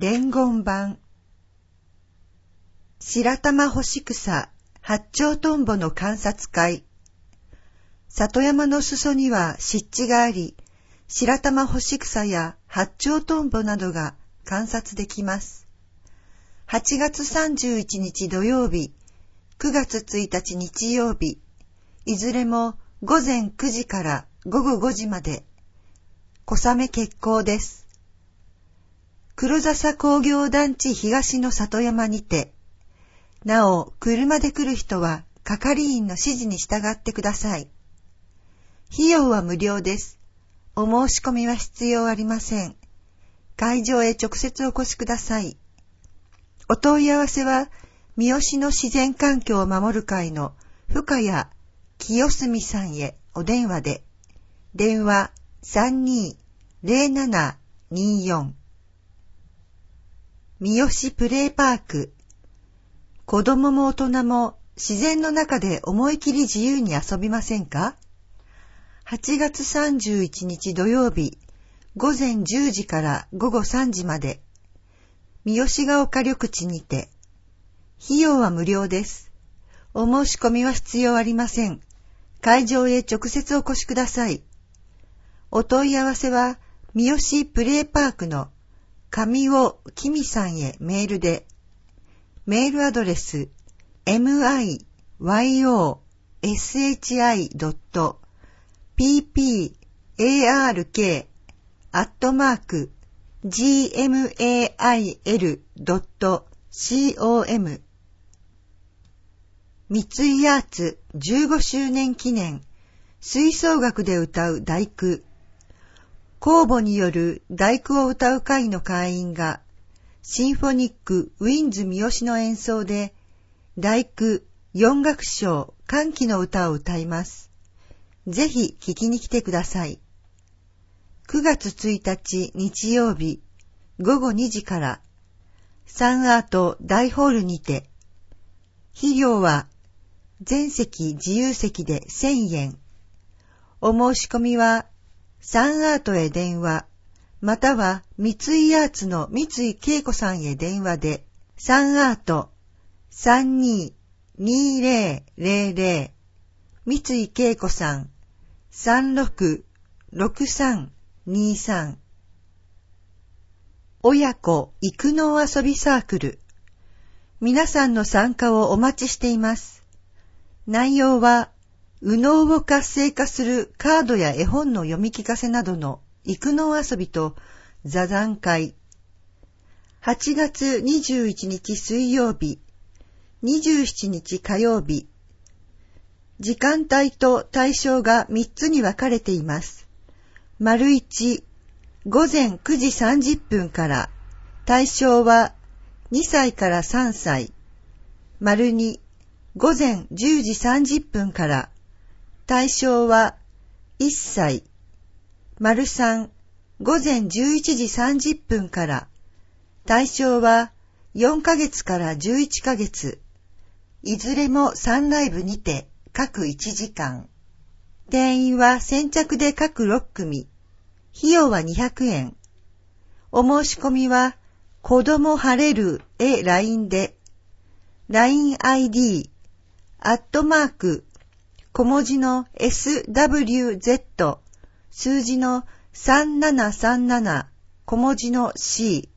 伝言版。白玉干し草八丁トンボの観察会。里山の裾には湿地があり、白玉干し草や八丁トンボなどが観察できます。8月31日土曜日、9月1日日曜日、いずれも午前9時から午後5時まで、小雨決行です。黒笹工業団地東の里山にて、なお、車で来る人は係員の指示に従ってください。費用は無料です。お申し込みは必要ありません。会場へ直接お越しください。お問い合わせは、三好の自然環境を守る会の深谷清澄さんへお電話で、電話320724。三好プレイパーク。子供も大人も自然の中で思い切り自由に遊びませんか？ 8 月31日土曜日、午前10時から午後3時まで、三好ヶ丘緑地にて、費用は無料です。お申し込みは必要ありません。会場へ直接お越しください。お問い合わせは、三好プレイパークの上尾きみさんへメールで、メールアドレス myyork.ppark@gmail.com 三井アーツ15周年記念吹奏楽で歌う第九。公募による第九を歌う会の会員がシンフォニックウィンズ三好の演奏で第九4楽章歓喜の歌を歌います。ぜひ聴きに来てください。9月1日日曜日午後2時からサンアート大ホールにて、費用は全席自由席で1000円。お申し込みはサンアートへ電話、または三井アーツの三井恵子さんへ電話で、サンアート 322000 三井恵子さん 366323。親子育農遊びサークル。皆さんの参加をお待ちしています。内容は、右脳を活性化するカードや絵本の読み聞かせなどの育農遊びと座談会。8月21日水曜日、27日火曜日。時間帯と対象が3つに分かれています。丸1、午前9時30分から、対象は2歳から3歳。丸2、午前10時30分から、対象は1歳。丸3、午前11時30分から、対象は4ヶ月から11ヶ月。いずれも3ライブにて各1時間。定員は先着で各6組。費用は200円。お申し込みは、子供晴れるへ LINE で、LINE ID、小文字の SWZ、数字の3737、小文字の C、